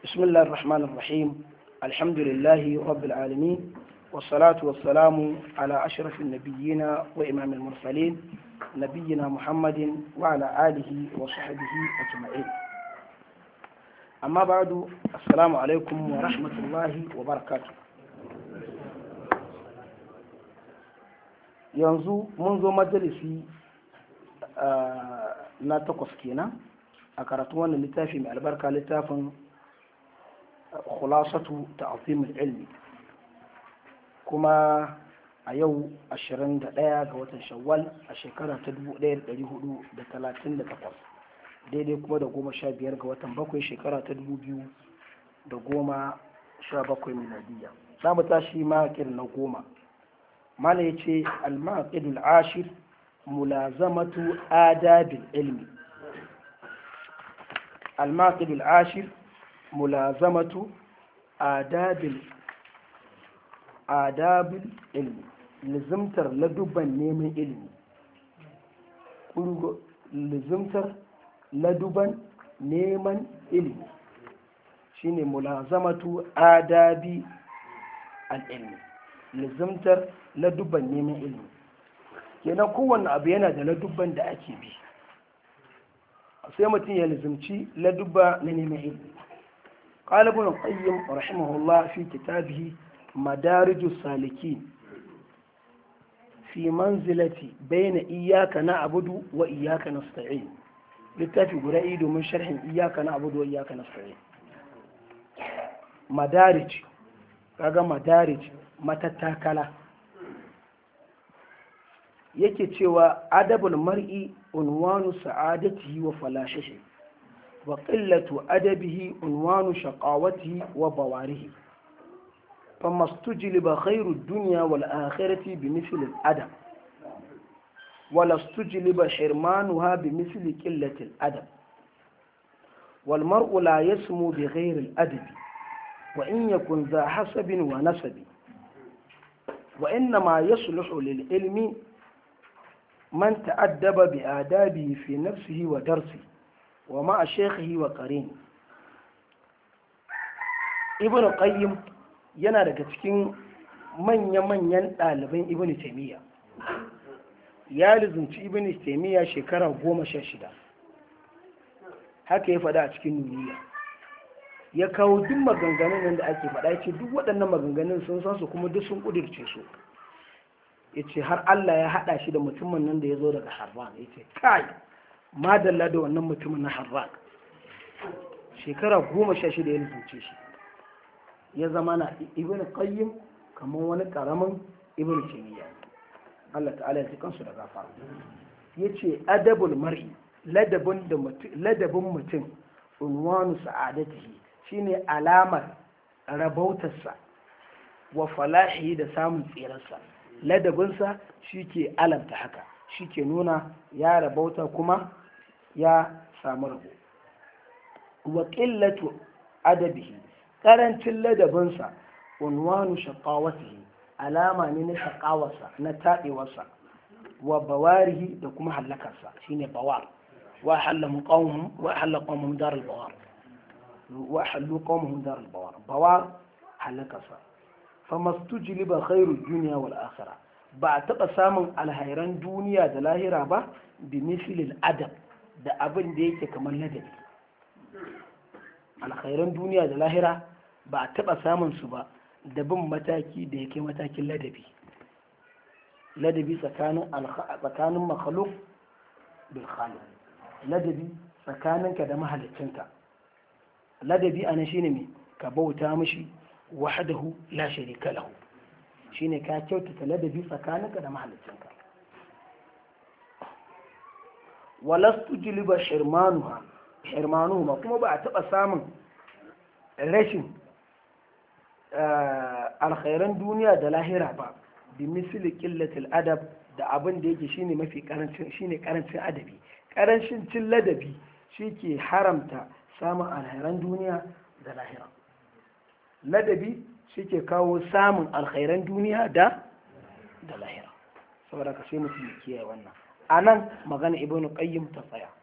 بسم الله الرحمن الرحيم. الحمد لله رب العالمين، والصلاة والسلام على أشرف النبيين وإمام المرسلين نبينا محمد وعلى آله وصحبه أجمعين. أما بعد، السلام عليكم ورحمة الله وبركاته. yanzu mun zo majalisi na takwas kenan a karatun wannan littafi mai albarka, littafin khulasatu ta'zimul ilmi, kuma a yau 21 ga watan shawwal a shekara ta 1438 daidai kuma da 15 ga watan bakwai shekara ta 2017 miladiya. za mu tashi makir na 10. mala yace al-maqidul ashir mulazamatu adabil ilmi. al-maqidul ashir mulazamatu adabil ilmi, lizimtar ladubban neman ilimi. lizimtar laduban neman ilimi shine mulazamatu adabi al-ilmi, lizimtar ladubban neman ilimi. kenan kowanne abu yana da ladubban da ake bi, sai mutum ya lizimci ladubba na neman ilimi. قال ابن القيم رحمه الله في كتابه مدارج السالكين في منزلة بين إياك نعبد وإياك نستعين. littafi guda ido domin sharhin iyaka na abudu wa iyaka nasta'in. madarij, kaga madarij matattakala, yake cewa adabul mar'i unwanu sa'adatihi wa falashihi wa qillatu adabihi unwanu shaqawatihi wa bawarihi fama stujliba khairu dunya wal akhirati bimithli al adab ولا استجلب حرمانها بمثل قلة الأدب والمرء لا يسمو بغير الأدب وإن يكن ذا حسب ونسب وإنما يصلح للعلم من تأدب بآدابه في نفسه ودرسه ومع شيخه وقرينه. ابن القيم yana daga cikin manya-manyan ɗaliban ibn Taymiyyah. ya lizunci ibn Taymiyyah shekara 16, haka ya faɗa a cikin nuniya. ya kawo duk maganganun nan da ake faɗa, ya ce duk waɗannan maganganun sun san su kuma duk sun ƙudurce su. ya ce har Allah ya haɗa shi da mutumin nan da ya zo daga Harran. ya ce kai madalla da wannan mutumin na Harran. shekara 16 ya lizunce shi, ya zama na ibn Qayyim kamar wani ƙaramin ibn Taymiyyah. Allah ta'ala ya kansu da gafara. yace adabul mar'i, ladabin mutum unwanu sa'adatihi, shine alamar rabautarsa wa falahi da samun tsirarsa. ladabinsa shike alamta haka, shike nuna ya rabauta kuma ya samu rabo. wa qillatu adabihi, karancin ladabinsa unwanu shaqawatihi, alama ne na shakawarsa, na taɓewarsa. wa bawarihi, da kuma hallakarsa, shine bawar. wa hallu qawmuhum dar al-bawar, wa hallu qawmuhum dar al-bawar, bawar hallakarsa. famastujliba khairu dunya wal akhirah, ba a taɓa samun alhairan duniya da lahira ba bi mislil adab, da abin da yake kamar ladabi. alhairan duniya da lahira ba a taɓa samun su ba da bin mataki da yake matakin ladabi. ladabi tsakanin makhluk bil khaliq, ladabi tsakaninka da mahalicinka. ladabi anan shine me, ka bauta mishi wahdahu la sharika lahu, shine ka kyautata ladabi tsakaninka da mahalicinka. walastu jiliba hirmanuha, kuma ba a taɓa samun rashin alkhairan duniya da lahira ba bi misli qillatil adab, da abin da yake shine mafi karancin, shine karancin adabi. karancin cin ladabi shike haramta samun alkhairan duniya da lahira. ladabi shike kawo samun alkhairan duniya da lahira. saboda ka sai mutum ya kiyaye wannan. anan magana ibnu qayyim ta tsaya.